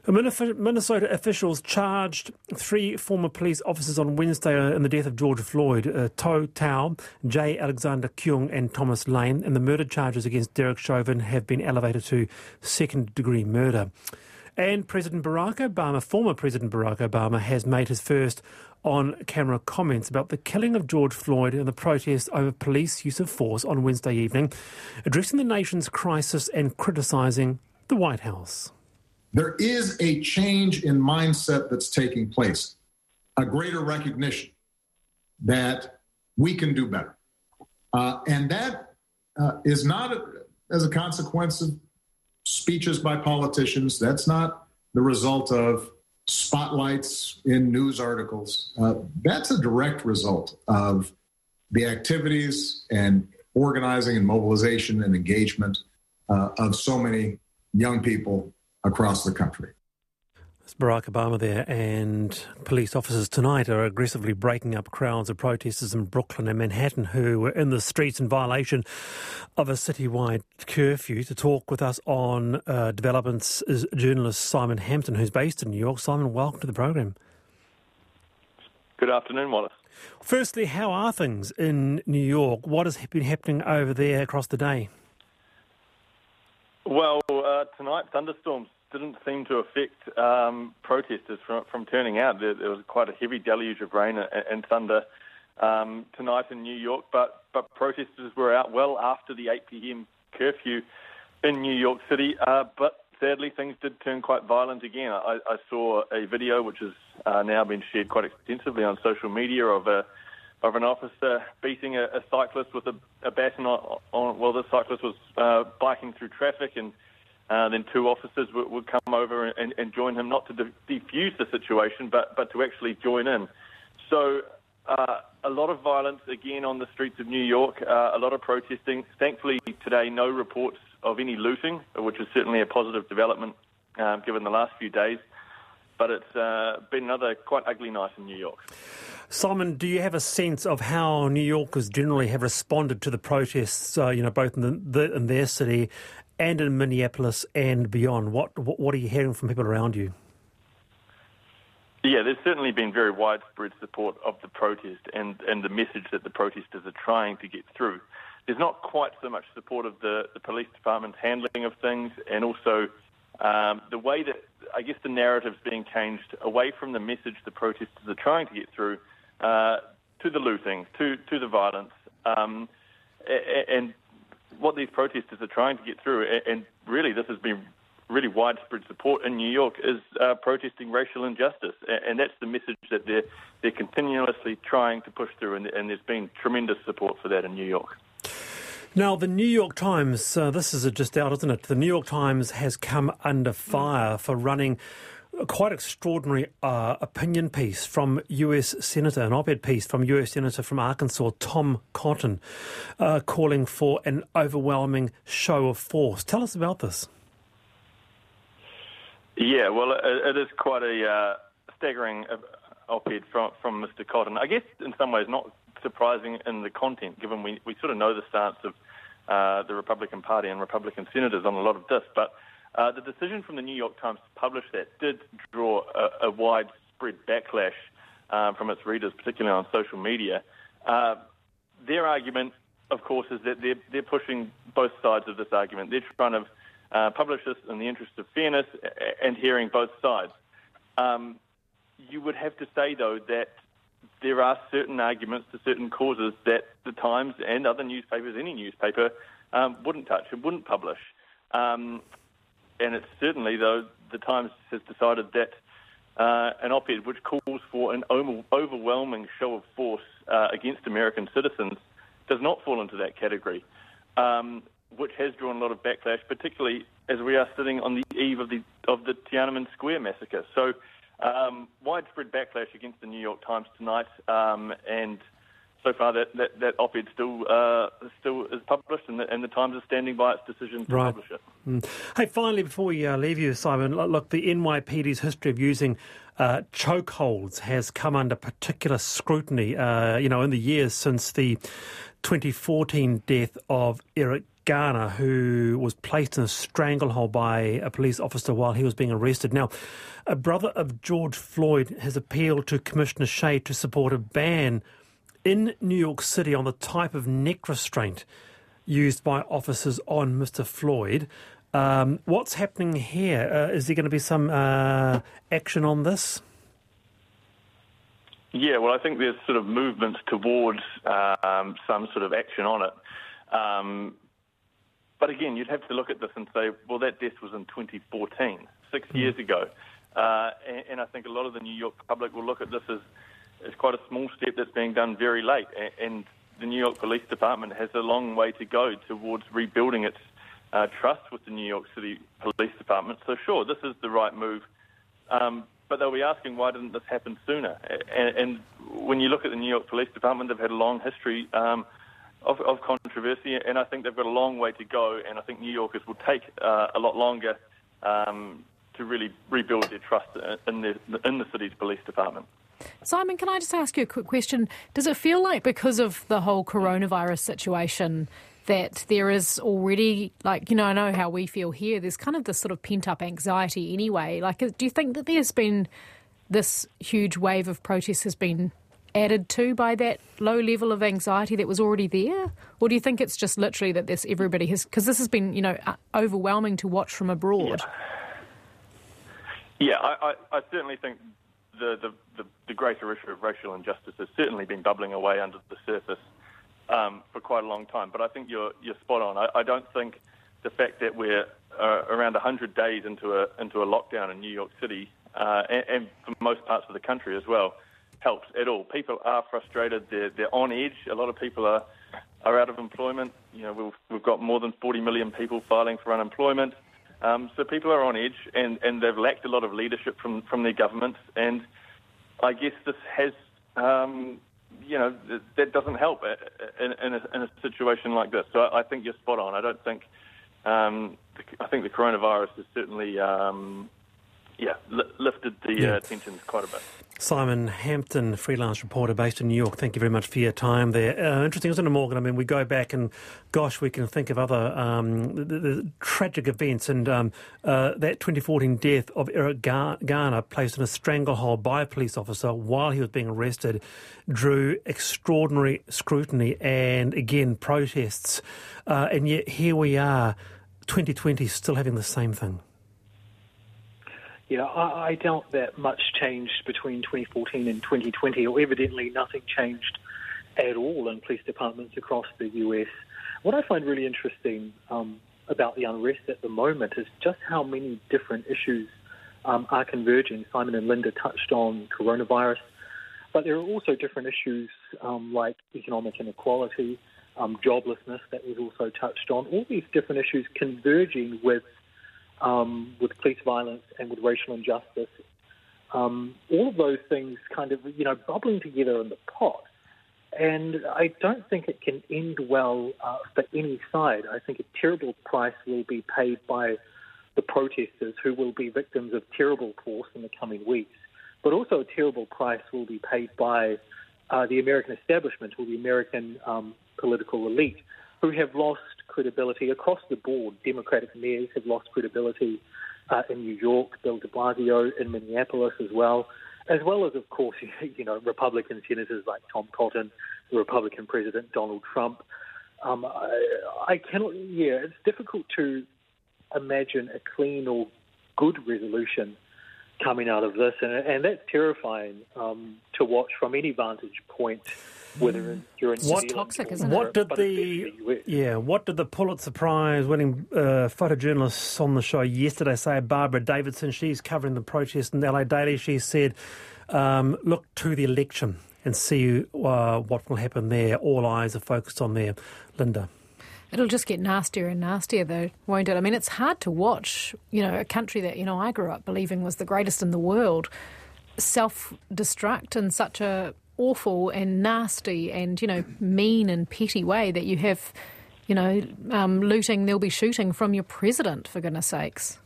Minnesota officials charged 3 former police officers on Wednesday in the death of George Floyd, To Tao, J. Alexander Kueng and Thomas Lane, and the murder charges against Derek Chauvin have been elevated to second-degree murder. And President Barack Obama, former President Barack Obama, has made his first on-camera comments about the killing of George Floyd and the protest over police use of force on Wednesday evening, addressing the nation's crisis and criticising the White House. There is a change in mindset that's taking place, a greater recognition that we can do better. And that is not as a consequence of speeches by politicians. That's not the result of spotlights in news articles. That's a direct result of the activities and organizing and mobilization and engagement of so many young people across the country. It's Barack Obama there, and police officers tonight are aggressively breaking up crowds of protesters in Brooklyn and Manhattan who were in the streets in violation of a citywide curfew. To talk with us on developments is journalist Simon Hampton, who's based in New York. Simon, welcome to the program. Good afternoon, Wallace. Firstly, how are things in New York? What has been happening over there across the day? Well, tonight thunderstorms didn't seem to affect protesters from turning out. There was quite a heavy deluge of rain and thunder tonight in New York, but protesters were out well after the 8 p.m. curfew in New York City. But sadly, things did turn quite violent again. I saw a video which has now been shared quite extensively on social media of an officer beating a cyclist with a baton on. Well, the cyclist was biking through traffic, and then 2 officers would come over and join him, not to defuse the situation, but to actually join in. So a lot of violence again on the streets of New York, a lot of protesting. Thankfully today, no reports of any looting, which is certainly a positive development given the last few days. But it's been another quite ugly night in New York. Simon, do you have a sense of how New Yorkers generally have responded to the protests, both in their city and in Minneapolis and beyond? What are you hearing from people around you? Yeah, there's certainly been very widespread support of the protest and the message that the protesters are trying to get through. There's not quite so much support of the police department's handling of things, and also the way that, I guess, the narrative's being changed away from the message the protesters are trying to get through to the looting, to the violence, and what these protesters are trying to get through, and really this has been really widespread support in New York, is protesting racial injustice, and that's the message that they're continuously trying to push through, and there's been tremendous support for that in New York. Now, the New York Times, this is just out, isn't it? The New York Times has come under fire for running a quite extraordinary opinion piece from US Senator, an op-ed piece from US Senator from Arkansas, Tom Cotton, calling for an overwhelming show of force. Tell us about this. Yeah, well, it is quite a staggering op-ed from Mr. Cotton. I guess in some ways not surprising in the content, given we sort of know the stance of the Republican Party and Republican senators on a lot of this, but the decision from the New York Times to publish that did draw a widespread backlash from its readers, particularly on social media. Their argument, of course, is that they're pushing both sides of this argument. They're trying to publish this in the interest of fairness and hearing both sides. You would have to say, though, that there are certain arguments to certain causes that the Times and other newspapers, any newspaper, wouldn't touch and wouldn't publish. And it's certainly, though, the Times has decided that an op-ed which calls for an overwhelming show of force against American citizens does not fall into that category, which has drawn a lot of backlash, particularly as we are sitting on the eve of the Tiananmen Square massacre. So widespread backlash against the New York Times tonight, and so far that op-ed still is published, and the Times is standing by its decision to publish it. Hey, finally, before we leave you, Simon, look, the NYPD's history of using chokeholds has come under particular scrutiny, in the years since the 2014 death of Eric Garner, who was placed in a stranglehold by a police officer while he was being arrested. Now, a brother of George Floyd has appealed to Commissioner Shea to support a ban in New York City on the type of neck restraint used by officers on Mr. Floyd. What's happening here? Is there going to be some action on this? Yeah, well, I think there's sort of movements towards some sort of action on it. But again, you'd have to look at this and say, well, that death was in 2014, 6 years ago. And I think a lot of the New York public will look at this as quite a small step that's being done very late. And the New York Police Department has a long way to go towards rebuilding its trust with the New York City Police Department. So sure, this is the right move. But they'll be asking, why didn't this happen sooner? And when you look at the New York Police Department, they've had a long history of controversy, and I think they've got a long way to go, and I think New Yorkers will take a lot longer to really rebuild their trust in the city's police department. Simon, can I just ask you a quick question? Does it feel like because of the whole coronavirus situation that there is already, like, I know how we feel here, there's kind of this sort of pent-up anxiety anyway. Like, do you think that there's been this huge wave of protests has been added to by that low level of anxiety that was already there? Or do you think it's just literally that everybody has, because this has been, overwhelming to watch from abroad? Yeah, I certainly think the greater issue of racial injustice has certainly been bubbling away under the surface for quite a long time. But I think you're spot on. I don't think the fact that we're around 100 days into a lockdown in New York City and for most parts of the country as well helps at all. People are frustrated. They're on edge. A lot of people are out of employment. We've got more than 40 million people filing for unemployment. So people are on edge, and they've lacked a lot of leadership from their governments. And I guess this has, that doesn't help in a situation like this. So I think you're spot on. I don't think, I think the coronavirus has certainly, lifted the tensions quite a bit. Simon Hampton, freelance reporter based in New York, thank you very much for your time there. Interesting, isn't it, Morgan? I mean, we go back and, gosh, we can think of other the tragic events, and that 2014 death of Eric Garner, placed in a stranglehold by a police officer while he was being arrested, drew extraordinary scrutiny and, again, protests. And yet here we are, 2020, still having the same thing. Yeah, I doubt that much changed between 2014 and 2020, or evidently nothing changed at all in police departments across the US. What I find really interesting about the unrest at the moment is just how many different issues are converging. Simon and Linda touched on coronavirus, but there are also different issues like economic inequality, joblessness that was also touched on. All these different issues converging with police violence and with racial injustice. All of those things kind of, bubbling together in the pot. And I don't think it can end well for any side. I think a terrible price will be paid by the protesters, who will be victims of terrible force in the coming weeks. But also a terrible price will be paid by the American establishment, or the American political elite, who have lost credibility across the board. Democratic mayors have lost credibility in New York, Bill de Blasio in Minneapolis as well as, of course, Republican senators like Tom Cotton, the Republican President Donald Trump. It's difficult to imagine a clean or good resolution coming out of this, and that's terrifying to watch from any vantage point. Whether you're in New toxic, isn't it? What did the Pulitzer Prize winning photojournalist on the show yesterday say? Barbara Davidson, she's covering the protest in the LA Daily. She said, look to the election and see what will happen there. All eyes are focused on there. Linda. It'll just get nastier and nastier, though, won't it? I mean, it's hard to watch, a country that, I grew up believing was the greatest in the world, self-destruct in such a awful and nasty and, mean and petty way that you have, looting, there'll be shooting from your president, for goodness sakes.